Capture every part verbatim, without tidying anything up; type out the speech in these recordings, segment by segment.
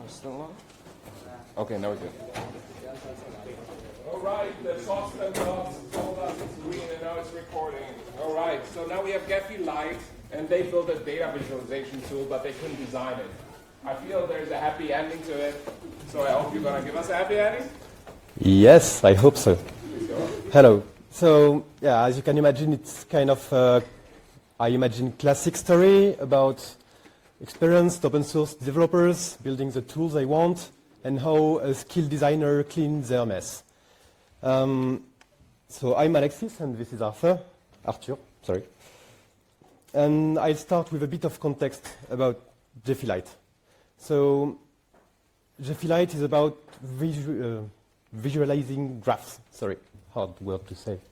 Still on? Okay, now we're good. All right, the software does told us it's green and now it's recording. All right, so now we have Gephi Lite, and they built a data visualization tool, but they couldn't design it. I feel there's a happy ending to it, so I hope you're going to give us a happy ending. Yes, I hope so. Hello. So, yeah, as you can imagine, it's kind of, uh, I imagine, classic story about experienced open source developers building the tools they want and how a skilled designer cleans their mess. Um, so I'm Alexis, and this is Arthur. Arthur, sorry. And I'll start with a bit of context about Gephi Lite. So Gephi Lite is about visu uh, visualizing graphs. Sorry, hard word to say.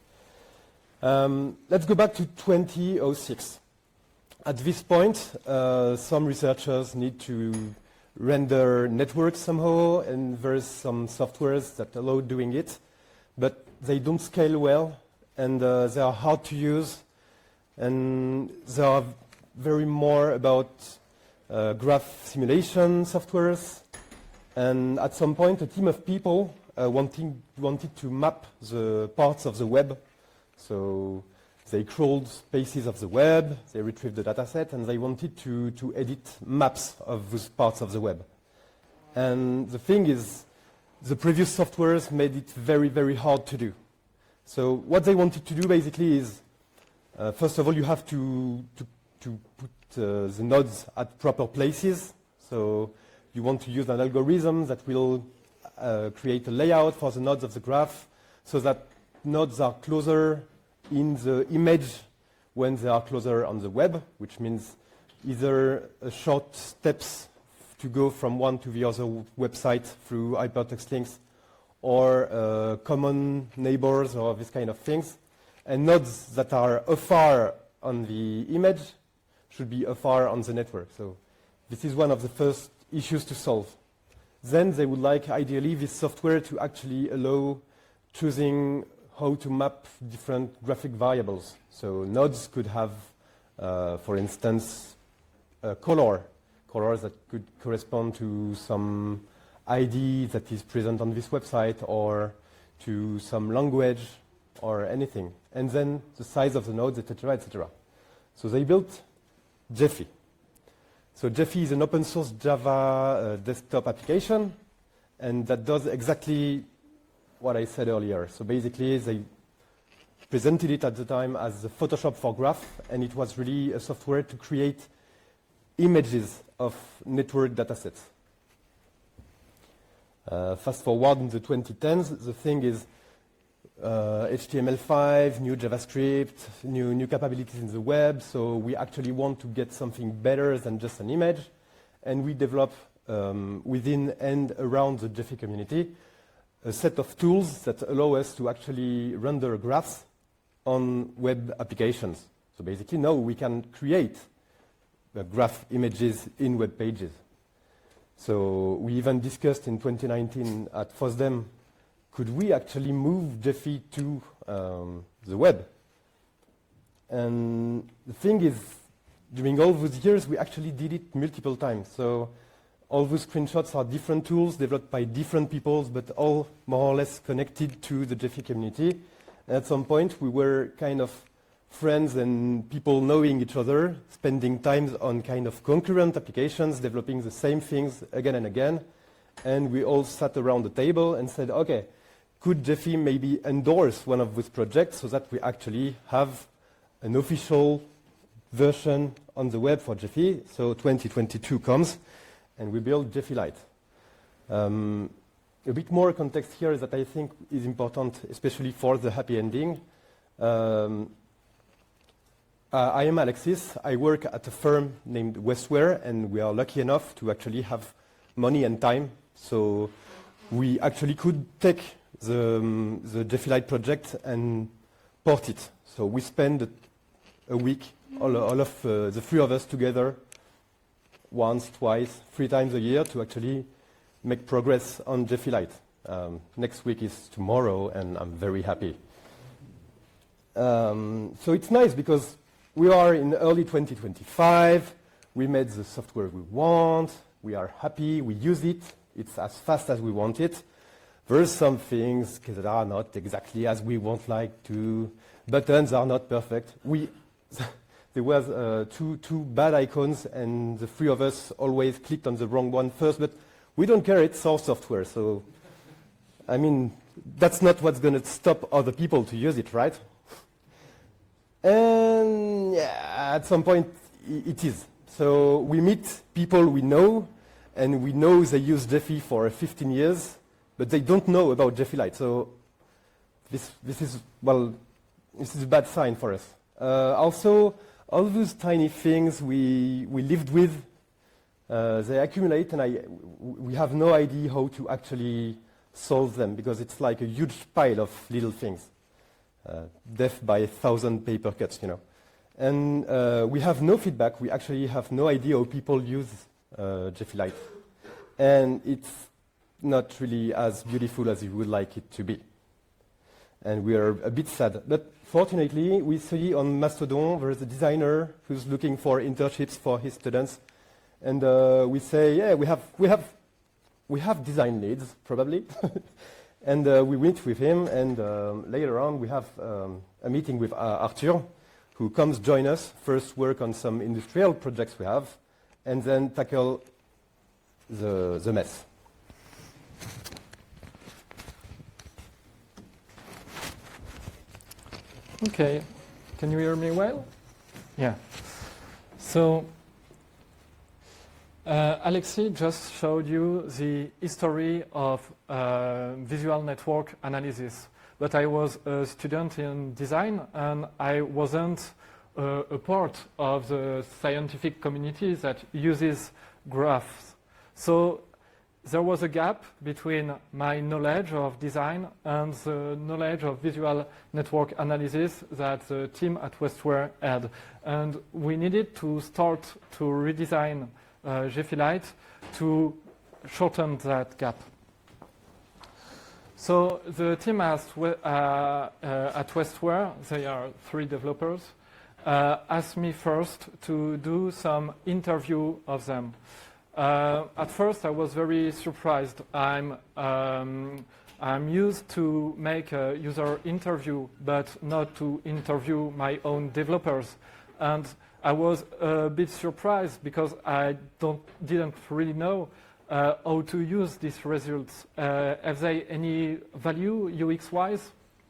Um, let's go back to twenty oh six. At this point, uh, some researchers need to render networks somehow, and there's some softwares that allow doing it, but they don't scale well, and uh, they are hard to use, and they are very more about uh, graph simulation softwares. And at some point, a team of people uh, wanting, wanted to map the parts of the web. So they crawled spaces of the web, they retrieved the dataset, and they wanted to, to edit maps of those parts of the web. And the thing is, the previous softwares made it very, very hard to do. So what they wanted to do basically is, uh, first of all, you have to, to, to put uh, the nodes at proper places. So you want to use an algorithm that will uh, create a layout for the nodes of the graph so that nodes are closer in the image when they are closer on the web, which means either a short steps to go from one to the other website through hypertext links, or uh, common neighbors or these kind of things. And nodes that are afar on the image should be afar on the network. So this is one of the first issues to solve. Then they would like, ideally, this software to actually allow choosing how to map different graphic variables. So nodes could have, uh, for instance, a color, colors that could correspond to some I D that is present on this website, or to some language, or anything. And then the size of the nodes, et cetera, et cetera. So they built Gephi. So Gephi is an open source Java uh, desktop application, and that does exactly what I said earlier. So basically, they presented it at the time as the Photoshop for graph, and it was really a software to create images of network datasets. Uh, fast forward in the twenty tens, the thing is uh, H T M L five, new JavaScript, new, new capabilities in the web, so we actually want to get something better than just an image, and we develop um, within and around the Gephi community a set of tools that allow us to actually render graphs on web applications. So basically, now we can create uh, graph images in web pages. So we even discussed in twenty nineteen at FOSDEM, could we actually move Gephi to um, the web? And the thing is, during all those years, we actually did it multiple times. So all those screenshots are different tools developed by different people, but all more or less connected to the Gephi community. And at some point, we were kind of friends and people knowing each other, spending time on kind of concurrent applications, developing the same things again and again. And we all sat around the table and said, okay, could Gephi maybe endorse one of those projects so that we actually have an official version on the web for Gephi? So twenty twenty-two comes, and we build Gephi Lite. Um, a bit more context here that I think is important, especially for the happy ending. Um, uh, I am Alexis. I work at a firm named Westware, and we are lucky enough to actually have money and time. So we actually could take the, um, the Gephi Lite project and port it. So we spend a, a week, all, all of uh, the three of us together, once, twice, three times a year to actually make progress on Gephi Lite. Um, next week is tomorrow, and I'm very happy. Um, so it's nice because we are in early twenty twenty-five. We made the software we want. we are happy, we use it, it's as fast as we want it. There's some things that are not exactly as we want like to. Buttons are not perfect. We, there was uh, two, two bad icons and the three of us always clicked on the wrong one first, but we don't care, it's our software. So, I mean, that's not what's going to stop other people to use it, right? And yeah, at some point it is. So we meet people we know, and we know they use Gephi for fifteen years, but they don't know about Gephi Lite. So this, this is, well, this is a bad sign for us. Uh, also, all those tiny things we, we lived with, uh, they accumulate, and I, we have no idea how to actually solve them, because it's like a huge pile of little things. Uh, death by a thousand paper cuts, you know. And uh, we have no feedback. We actually have no idea how people use uh, Gephi Lite. And it's not really as beautiful as you would like it to be. And we are a bit sad. But fortunately, we see on Mastodon, there is a designer who's looking for internships for his students. And uh, we say, yeah, we have, we have, we have design needs, probably. And uh, we went with him, and um, later on we have um, a meeting with uh, Arthur, who comes join us, first work on some industrial projects we have, and then tackle the, the mess. Okay, can you hear me well? Yeah. So, Uh, Alexis just showed you the history of uh, visual network analysis, but I was a student in design and I wasn't uh, a part of the scientific community that uses graphs. So there was a gap between my knowledge of design and the knowledge of visual network analysis that the team at Westware had. And we needed to start to redesign Uh, Gephi Lite to shorten that gap. So the team has, uh, uh, at Westware, they are three developers, uh, asked me first to do some interview of them. Uh, at first I was very surprised. I'm, um, I'm used to make a user interview, but not to interview my own developers. And I was a bit surprised because I don't, didn't really know uh, how to use these results. Uh, have they any value U X-wise?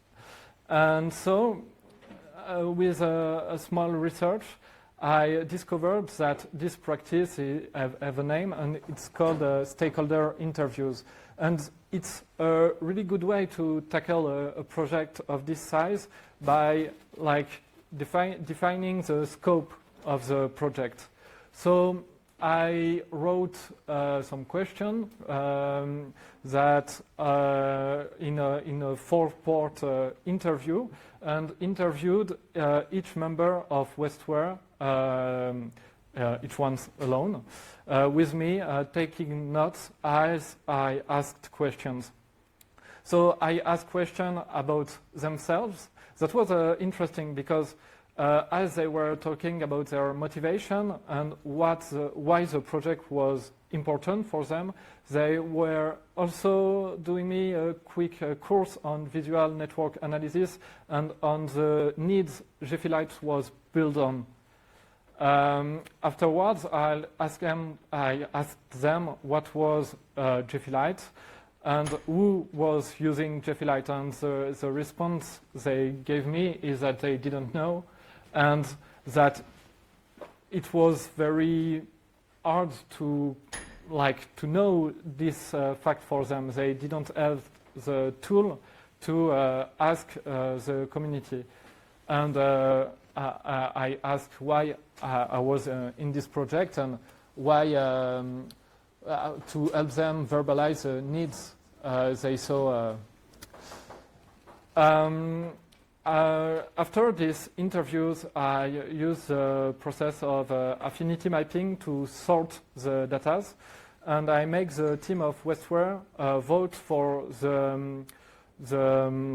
And so, uh, with a, a small research, I discovered that this practice is, have, have a name, and it's called uh, stakeholder interviews. And it's a really good way to tackle a, a project of this size by like defi defining the scope of the project. So I wrote uh, some question um, that uh, in a, in a four-part uh, interview, and interviewed uh, each member of Westware, um, uh, each one alone, uh, with me uh, taking notes as I asked questions. So I asked questions about themselves. That was uh, interesting because Uh, as they were talking about their motivation and what the, why the project was important for them, they were also doing me a quick uh, course on visual network analysis and on the needs Gephi Lite was built on. Um, afterwards, I'll ask them, I asked them what was uh, Gephi Lite and who was using Gephi Lite, and the, the response they gave me is that they didn't know, and that it was very hard to like to know this uh, fact for them. They didn't have the tool to uh, ask uh, the community. And uh, I, I asked why I was uh, in this project and why um, uh, to help them verbalize the needs uh, they saw. Uh, um, Uh, after these interviews, I use the process of uh, affinity mapping to sort the data, and I make the team of Westware uh, vote for the, um, the, um,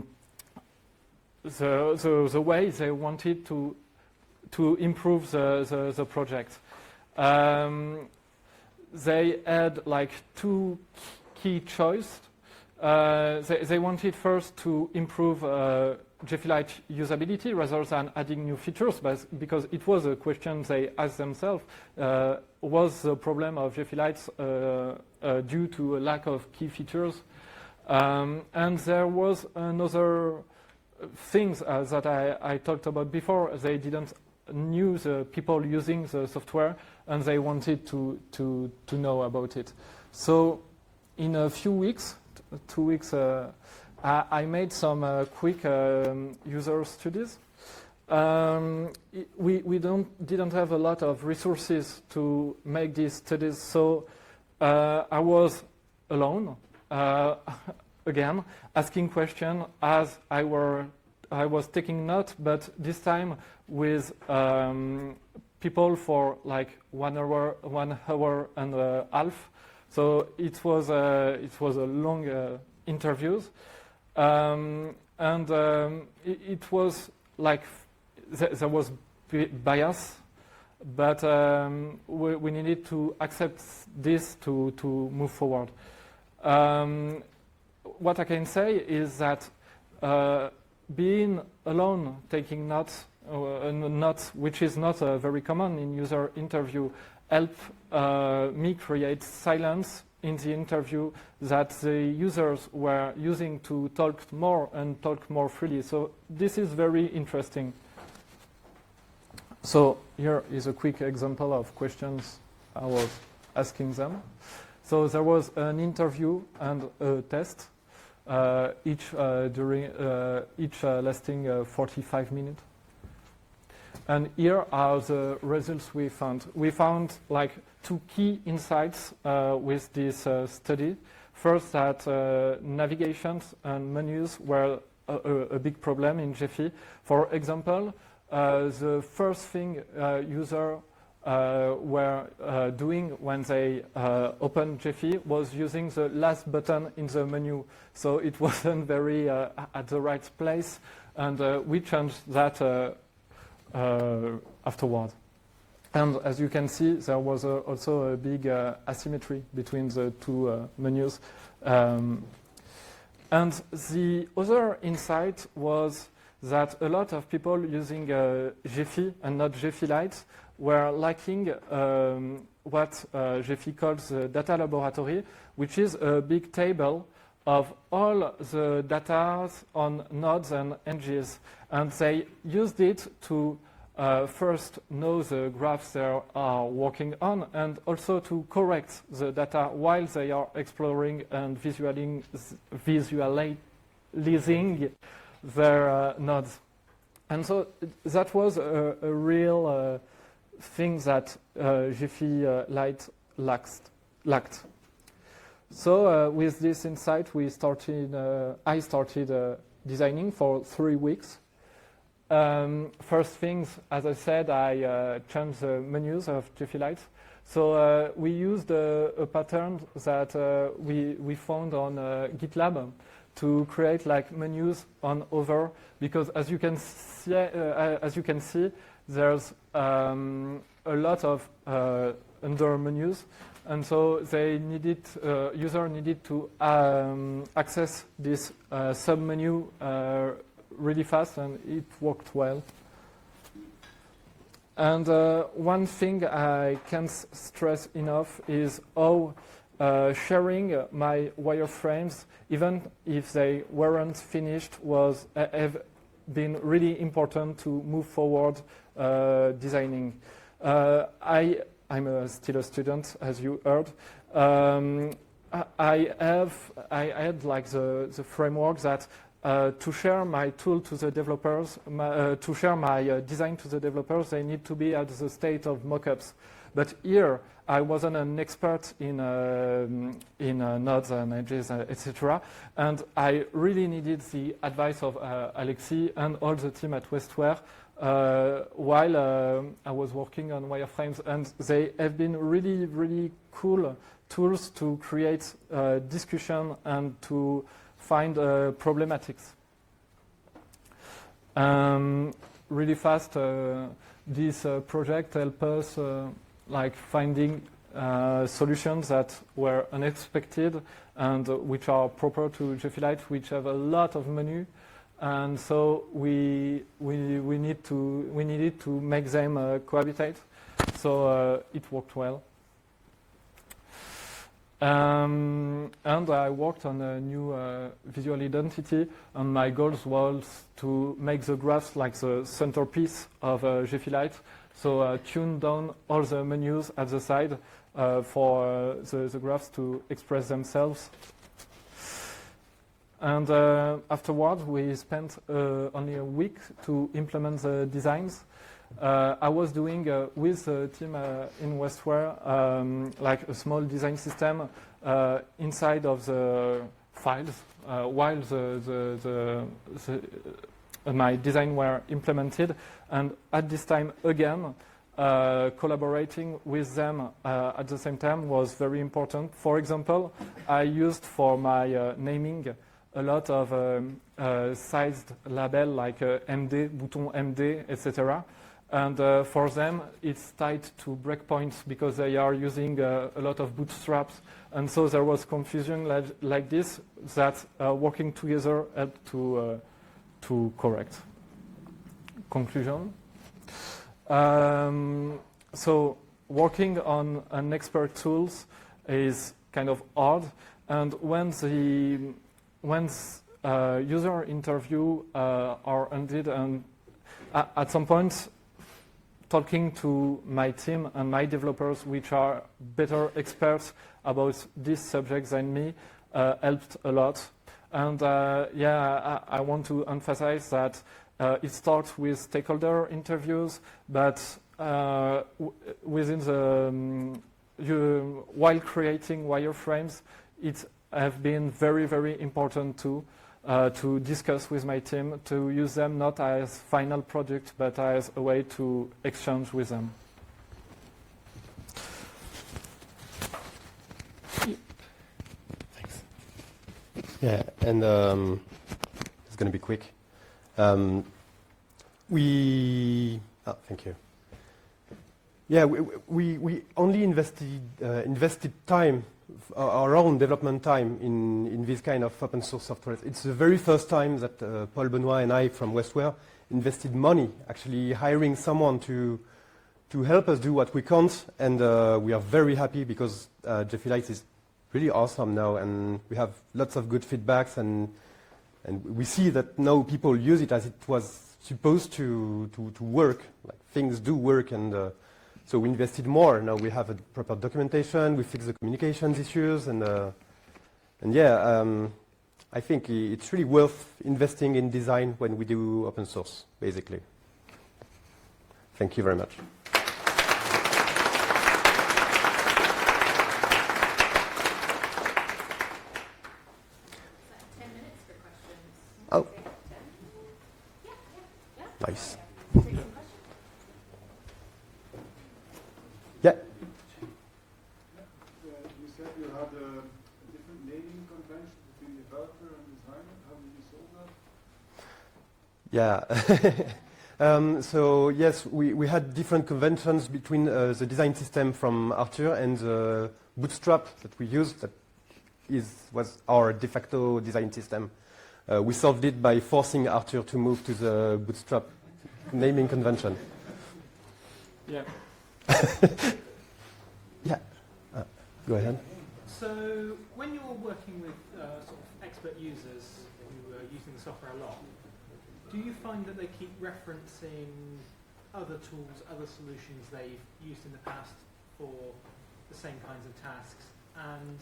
the, the, the way they wanted to, to improve the, the, the project. Um, they had like two key choices. Uh, they, they wanted first to improve uh, Gflite usability rather than adding new features, but because it was a question they asked themselves, uh, was the problem of Gflite uh, uh, due to a lack of key features? Um, and there was another things uh, that I, I talked about before. They didn't knew the people using the software, and they wanted to, to, to know about it. So in a few weeks, t- two weeks, uh, I, I made some uh, quick um, user studies. Um, it, we we don't, didn't have a lot of resources to make these studies, so uh, I was alone, uh, again, asking questions as I were I was taking notes, but this time with um, people for like one hour, one hour and a half. So it was a, it was a long uh, interviews, um, and um, it, it was like th- there was bias, but um, we, we needed to accept this to to move forward. Um, what I can say is that. Uh, Being alone, taking notes, uh, notes, which is not uh, very common in user interview, helped uh, me create silence in the interview that the users were using to talk more and talk more freely. So this is very interesting. So here is a quick example of questions I was asking them. So there was an interview and a test. Uh, each uh, during uh, each uh, lasting uh, forty-five minutes. And here are the results we found. We found like two key insights uh, with this uh, study. First, that uh, navigations and menus were a, a, a big problem in Gephi. For example, uh, the first thing uh, user Uh, were uh, doing when they uh, opened Gephi was using the last button in the menu. So it wasn't very uh, at the right place, and uh, we changed that uh, uh, afterward. And as you can see, there was a, also a big uh, asymmetry between the two uh, menus. Um, and the other insight was that a lot of people using uh, Gephi and not Gflite were lacking um, what uh, Gephi calls the data laboratory, which is a big table of all the data on nodes and N Gs. And they used it to uh, first know the graphs they are working on, and also to correct the data while they are exploring and visualizing, visualizing their uh, nodes. And so that was a, a real uh, thing that uh, Gflite lacked. lacked. So uh, with this insight, we started. Uh, I started uh, designing for three weeks. Um, first things, as I said, I uh, changed the menus of Gflite. So uh, we used a, a pattern that uh, we we found on uh, GitLab to create like menus on over, because as you can see, uh, as you can see, there's um, a lot of uh, under menus, and so they needed uh, user needed to um, access this uh, sub menu uh, really fast, and it worked well. And uh, one thing I can't stress enough is how uh, sharing my wireframes, even if they weren't finished, was uh, have been really important to move forward uh, designing. Uh, I I'm a, still a student, as you heard. Um, I, I have I, I had like the the framework that. Uh, to share my tool to the developers, my, uh, to share my uh, design to the developers, they need to be at the state of mockups. But here, I wasn't an expert in uh, in uh, nodes and edges, uh, et cetera. And I really needed the advice of uh, Alexis and all the team at Westware uh, while uh, I was working on wireframes. And they have been really, really cool tools to create uh, discussion and to find uh, problematics. Um, really fast, uh, this uh, project help us uh, like finding uh, solutions that were unexpected and uh, which are proper to Jiffy Lite, which have a lot of menu, and so we we we need to we needed to make them uh, cohabitate. So uh, it worked well. Um, and I worked on a new uh, visual identity, and my goals was to make the graphs like the centerpiece of uh, Jiffy Lite. So uh, tune down all the menus at the side uh, for uh, the, the graphs to express themselves. And uh, afterwards, we spent uh, only a week to implement the designs. Uh, I was doing uh, with the team uh, in Westware um, like a small design system uh, inside of the files uh, while the, the, the, the, uh, my design were implemented. And at this time, again, uh, collaborating with them uh, at the same time was very important. For example, I used for my uh, naming a lot of um, uh, sized label like uh, M D, bouton M D, et cetera. And uh, for them, it's tied to breakpoints because they are using uh, a lot of bootstraps. And so there was confusion like, like this that uh, working together helped to, uh, to correct. Conclusion. Um, so working on an expert tools is kind of hard. And when the when uh, user interview uh, are ended, and uh, at some point, talking to my team and my developers, which are better experts about this subject than me, uh, helped a lot. And uh, yeah, I, I want to emphasize that uh, it starts with stakeholder interviews, but uh, w within the um, you, while creating wireframes, it has been very, very important too. Uh, to discuss with my team, to use them not as final product, but as a way to exchange with them. Thanks. Yeah, and um, it's going to be quick. Um, we, oh, thank you. Yeah, we, we, we only invested, uh, invested time, our own development time in, in this kind of open source software. It's the very first time that uh, Paul Benoit and I from Westware invested money, actually hiring someone to, to help us do what we can't. And uh, we are very happy because uh, Jiffy Lite is really awesome now, and we have lots of good feedbacks, and, and we see that now people use it as it was supposed to, to, to work. Like, things do work, and uh, so we invested more. Now we have a proper documentation, we fix the communications issues, and, uh, and yeah, um, I think it's really worth investing in design when we do open source, basically. Thank you very much. ten minutes for questions. Oh, Yeah, yeah, yeah. nice. Take some questions. Yeah. You said you had a different naming convention between developer and designer. How did you solve that? Yeah. um, so yes, we, we had different conventions between uh, the design system from Arthur and the Bootstrap that we used. That is was our de facto design system. Uh, we solved it by forcing Arthur to move to the Bootstrap naming convention. Yeah. Yeah. Uh, go ahead. So when you're working with uh, sort of expert users who are using the software a lot, do you find that they keep referencing other tools, other solutions they've used in the past for the same kinds of tasks? And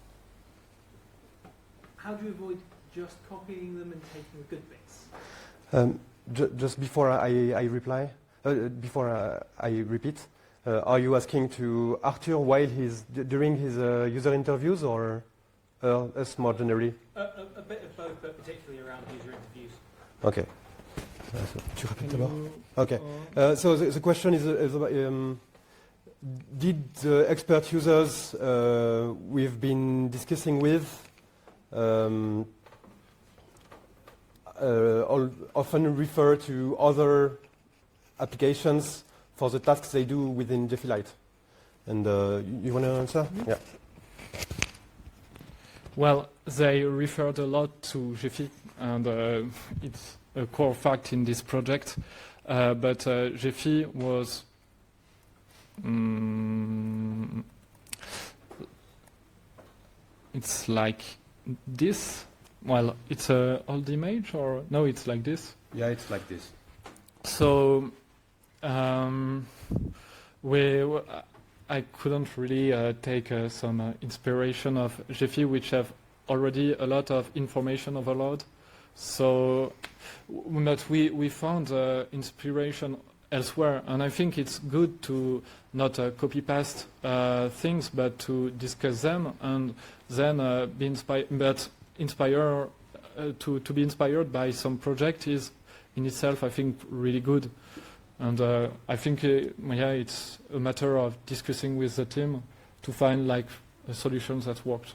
how do you avoid just copying them and taking the good bits? Um, ju just before I, I reply, uh, before uh, I repeat, uh, are you asking to Arthur while he's d during his uh, user interviews, or uh, us more generally? A, a, a bit of both, but particularly around user interviews. Okay. Uh, so, tu rappelles d'abord? Okay. Uh, so the, the question is, uh, is about, um, did the expert users uh, we've been discussing with um, uh, all, often refer to other applications for the tasks they do within Jiffy Lite? And uh, you, you want to answer? Yeah. Well, they referred a lot to Gephi, and uh, it's a core fact in this project. Uh, but uh, Gephi was mm, it's like this. Well, it's a old image, or no? It's like this. Yeah, it's like this. So um, we, I couldn't really uh, take uh, some uh, inspiration of Gephi, which have already a lot of information overload. So, w- but we we found uh, inspiration elsewhere, and I think it's good to not uh, copy paste uh, things, but to discuss them and then uh, be inspired. But inspire uh, to to be inspired by some project is in itself, I think, really good. And uh, I think, uh, yeah, it's a matter of discussing with the team to find like a solution that works.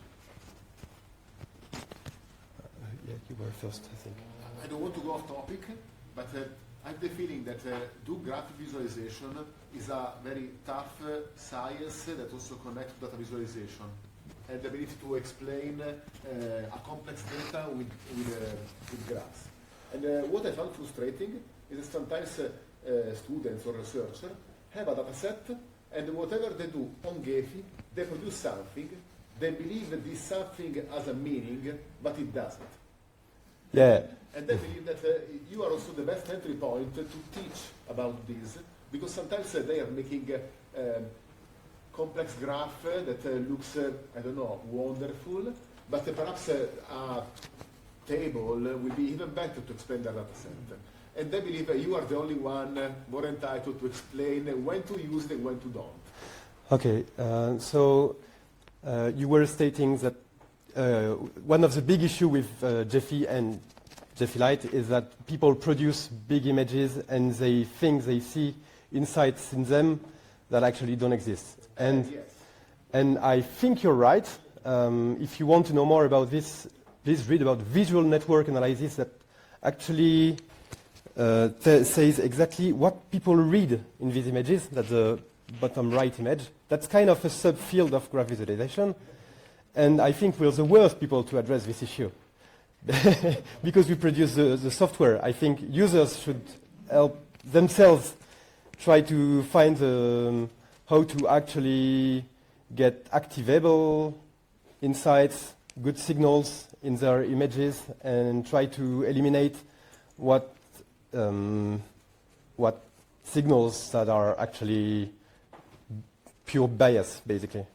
Uh, yeah, you were first, I think. I don't want to go off topic, but uh, I have the feeling that uh, do graphic visualization is a very tough uh, science that also connects to data visualization and the ability to explain uh, a complex data with, with, uh, with graphs. And uh, what I found frustrating is that sometimes uh, uh, students or researchers have a data set, and whatever they do on Gephi, they produce something, they believe that this something has a meaning, but it doesn't. Yeah. And they believe that uh, you are also the best entry point to teach about this, because sometimes uh, they are making uh, um, complex graph uh, that uh, looks, uh, I don't know, wonderful, but uh, perhaps uh, a table uh, will be even better to explain their data set. And they believe uh, you are the only one uh, more entitled to explain uh, when to use it and when to don't. Okay, uh, so uh, you were stating that uh, one of the big issue with uh, Gephi and Gephi Lite is that people produce big images and they think they see insights in them that actually don't exist. And, yes. and I think you're right. Um, if you want to know more about this, please read about visual network analysis that actually uh, t- says exactly what people read in these images. That's the bottom right image. That's kind of a subfield of graph visualization. And I think we're the worst people to address this issue. Because we produce the, the software. I think users should help themselves try to find um, how to actually get activable insights, good signals in their images, and try to eliminate what um, what signals that are actually pure bias, basically.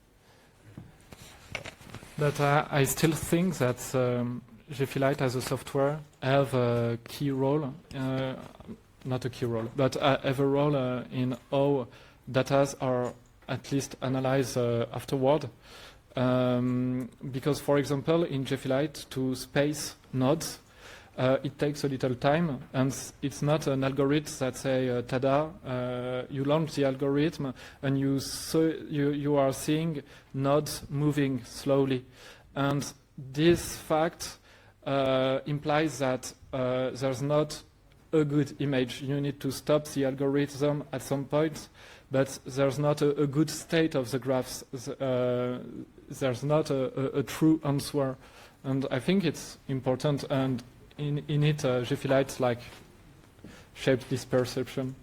But uh, I still think that um, Gephi Lite as a software have a key role, uh, not a key role, but uh, have a role uh, in how data are at least analyzed uh, afterward. Um, because, for example, in Gephi Lite to space nodes, uh, it takes a little time, and it's not an algorithm that say, uh, tada, uh, you launch the algorithm and you, so you, you are seeing nodes moving slowly. And this fact uh, implies that uh, there's not a good image. You need to stop the algorithm at some point, but there's not a, a good state of the graphs. Uh, there's not a, a, a true answer. And I think it's important, and in, in it, uh, Gephi Lite like shaped this perception.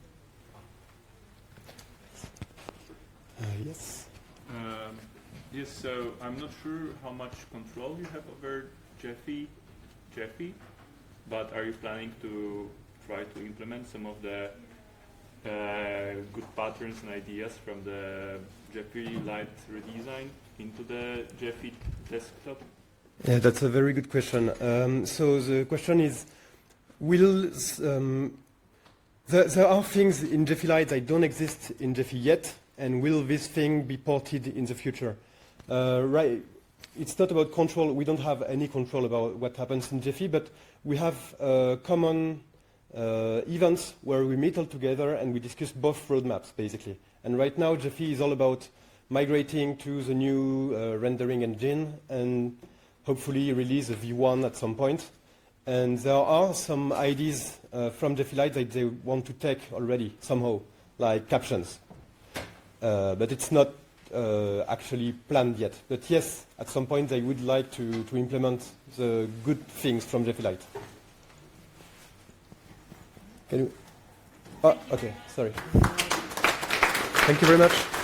Uh, yes. Um, yes, so I'm not sure how much control you have over Gephi, Gephi, but are you planning to try to implement some of the uh, good patterns and ideas from the Gephi Lite redesign into the Gephi desktop? Yeah, that's a very good question. Um, so the question is, will um, there, there are things in Gephi Lite that don't exist in Gephi yet, and will this thing be ported in the future? Uh, right, it's not about control. We don't have any control about what happens in Gephi, but we have uh, common uh, events where we meet all together and we discuss both roadmaps, basically. And right now, Gephi is all about migrating to the new uh, rendering engine and hopefully release a V one at some point. And there are some ideas uh, from Gephi Lite that they want to take already, somehow, like captions. uh, but it's not uh, actually planned yet. But yes, at some point they would like to, to implement the good things from Gephi Lite. Can you? Oh, okay, sorry. Thank you very much.